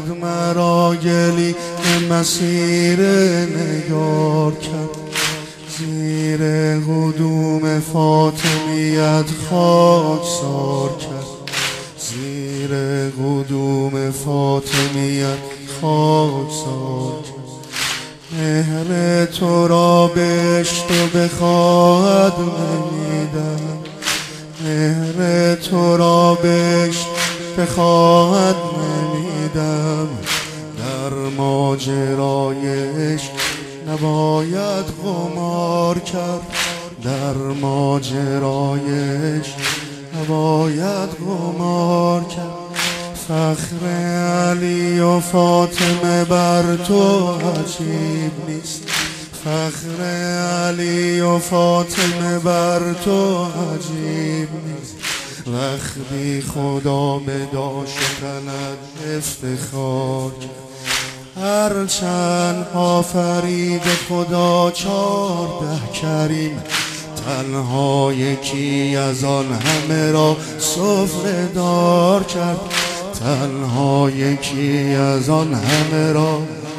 مرا گلی مسیر نگار کرد، زیر قدوم فاطمیت خاکسار کرد، زیر قدوم فاطمیت خاکسار کرد. مهر تو را بهشت و بخواهد نمیدم، مهر تو را بهشت بخواهد نمیدم. در ماجرای عشق نباید قمار کرد، در ماجرای عشق نباید قمار کرد. فخر علی و فاطمه بر تو عجیب نیست، فخر علی و فاطمه بر تو عجیب نیست. وقتی خدا به داشت کند افتخار کرد، هرچند آفرید خدا 14 کریم، تنها یکی از آن همه را سفره دار کرد، تنها یکی از آن همه را